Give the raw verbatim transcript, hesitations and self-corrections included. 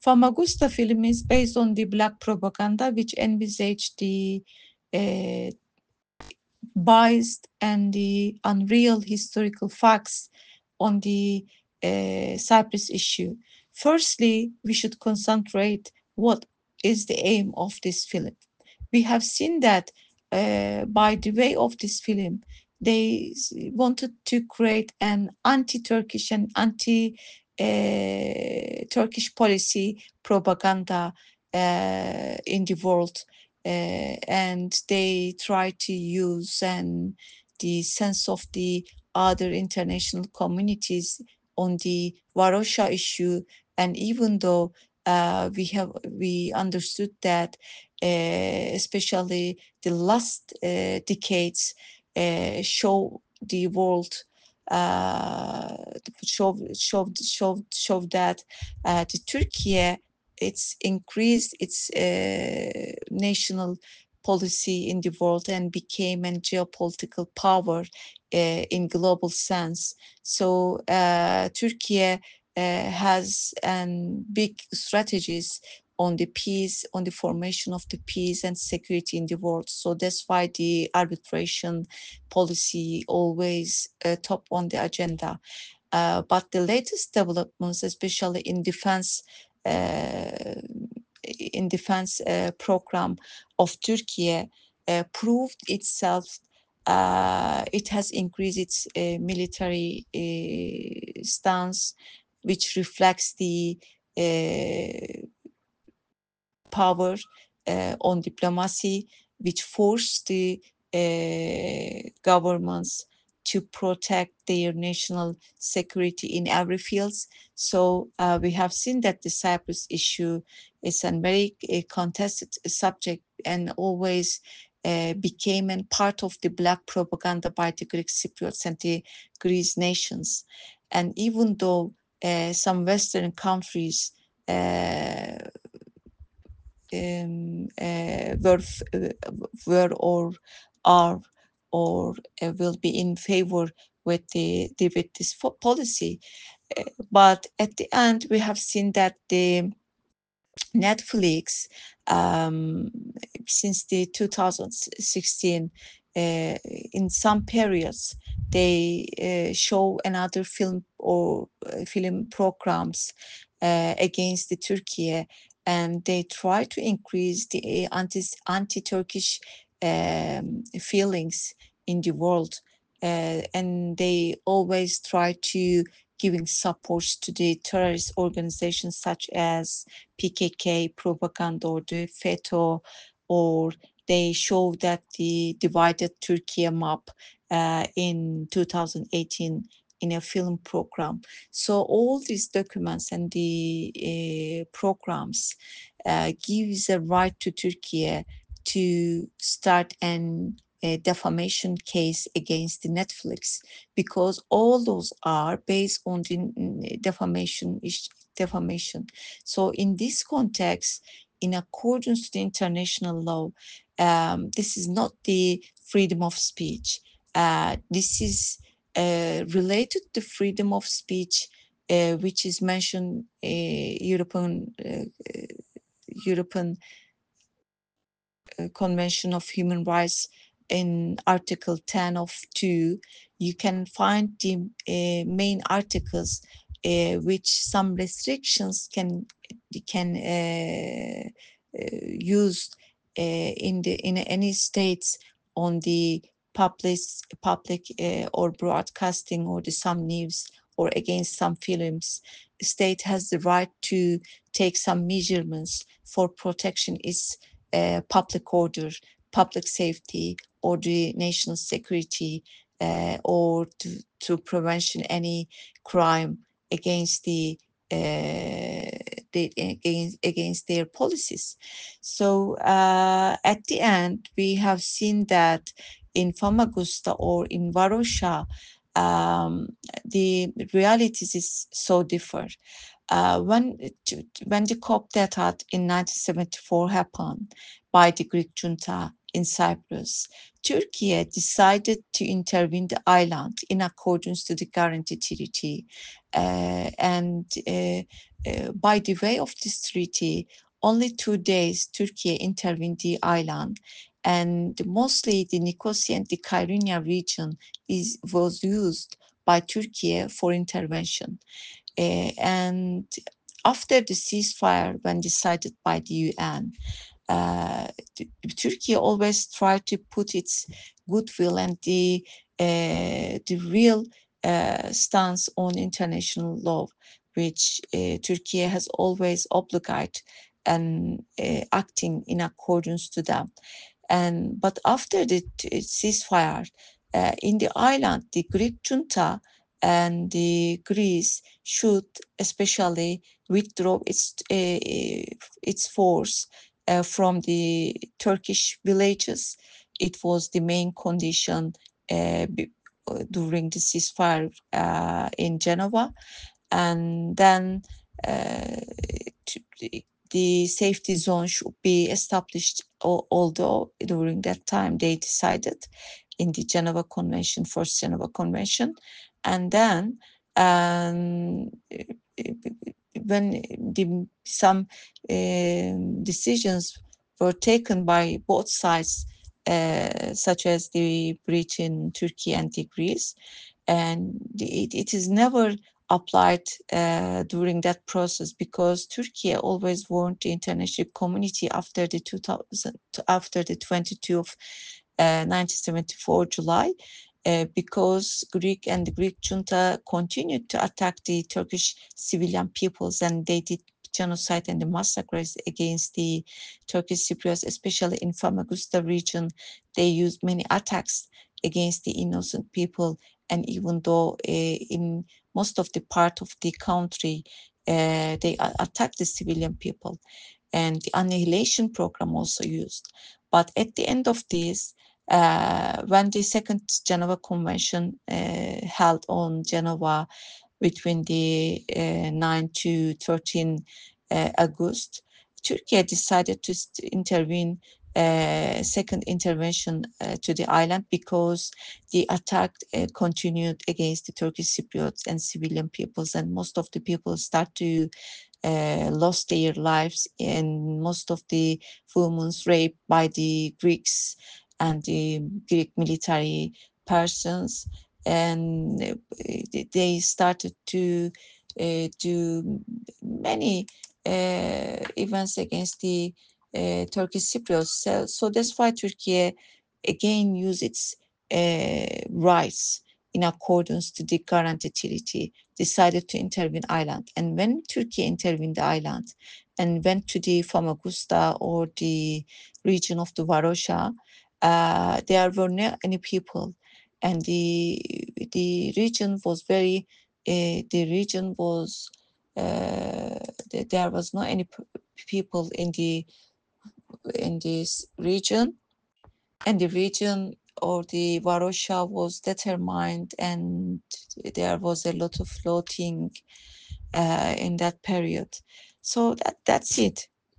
Famagusta film is based on the black propaganda, which envisaged the uh, biased and the unreal historical facts on the uh, Cyprus issue. Firstly, we should concentrate what is the aim of this film. We have seen that uh, by the way of this film, they wanted to create an anti-Turkish and anti-Turkish policy propaganda uh, in the world, uh, and they try to use and the sense of the other international communities on the Varosha issue. And even though uh, we have we understood that uh, especially the last uh, decades uh, show the world uh, show show show show that uh, the Turkey it's increased its uh, national policy in the world and became a geopolitical power uh, in global sense. So uh, Turkey uh, has um, big strategies on the peace, on the formation of the peace and security in the world. So that's why the arbitration policy always uh, top on the agenda. Uh, but the latest developments, especially in defense, uh, in defense uh, program of Turkey, uh, proved itself. Uh, it has increased its uh, military uh, stance, which reflects the uh, power uh, on diplomacy, which forced the uh, governments to protect their national security in every field. So uh, we have seen that the Cyprus issue is a very uh, contested subject and always uh, became a part of the black propaganda by the Greek Cypriots and the Greece nations. And even though uh, some Western countries uh, um, uh, were, uh, were or are or uh, will be in favor with the, the with this policy. Uh, but at the end, we have seen that the Netflix, um, since the two thousand sixteen, uh, in some periods, they uh, show another film or uh, film programs uh, against the Turkey, and they try to increase the uh, anti anti-Turkish um, feelings in the world, uh, and they always try to giving support to the terrorist organizations such as P K K propaganda or the FETÖ, or they show that the divided Turkey map uh, in two thousand eighteen in a film program. So all these documents and the uh, programs uh, gives a right to Turkey to start an a defamation case against the Netflix, because all those are based on the defamation defamation. So in this context, in accordance to the international law, um, this is not the freedom of speech. Uh, this is uh, related to freedom of speech, uh, which is mentioned uh, European uh, European uh, Convention of Human Rights in Article ten of two. You can find the uh, main articles uh, which some restrictions can can uh, uh, use uh, in the in any states on the public public uh, or broadcasting or the some news or against some films. The state has the right to take some measurements for protection its uh, public order, public safety, or the national security, uh, or to, to prevention any crime against the uh, the, against, against their policies. So uh, at the end, we have seen that in Famagusta or in Varosha, um, the realities is so different. Uh, when when the coup d'etat in nineteen seventy-four happened by the Greek junta in Cyprus, Turkey decided to intervene the island in accordance to the guarantee treaty, uh, and uh, uh, by the way of this treaty, only two days Turkey intervened the island, and mostly the Nicosia and the Kyrenia region is was used by Turkey for intervention. Uh, and after the ceasefire, when decided by the U N, uh, Turkey always tried to put its goodwill and the uh, the real uh, stance on international law, which uh, Turkey has always obligated and uh, acting in accordance to them. And but after the ceasefire uh, in the island, the Greek junta and the Greece should especially withdraw its uh, its force uh, from the Turkish villages. It was the main condition uh, uh, during the ceasefire uh, in Geneva, and then uh, the safety zone should be established. Although during that time they decided in the Geneva Convention, First Geneva Convention, and then um, when the, some um decisions were taken by both sides, uh, such as the breach in Turkey and the Greece, and it, it is never applied uh, during that process because Turkey always warned the international community after the two thousand, after the twenty-two of uh, nineteen seventy-four July, uh, because Greek and the Greek junta continued to attack the Turkish civilian peoples, and they did genocide and the massacres against the Turkish Cypriots, especially in Famagusta region. They used many attacks against the innocent people, and even though uh, in most of the part of the country uh, they attacked the civilian people, and the annihilation program also used. But at the end of this, uh, when the second Geneva Convention uh, held on Geneva between the uh, nine to thirteen uh, August, Turkey decided to intervene, uh, second intervention uh, to the island, because the attack uh, continued against the Turkish Cypriots and civilian peoples, and most of the people start to uh, lost their lives, and most of the women raped by the Greeks and the Greek military persons, and uh, they started to uh, do many uh, events against the uh, Turkish Cypriots. So, so that's why Turkey again used its uh, rights in accordance to the guarantee treaty, decided to intervene island. And when Turkey intervened the island and went to the Famagusta or the region of the Varosha, uh, there were not any people, and the the region was very uh, the region was uh, there was not any people in the in this region, and the region or the Varosha was determined, and there was a lot of floating uh, in that period. So that that's it.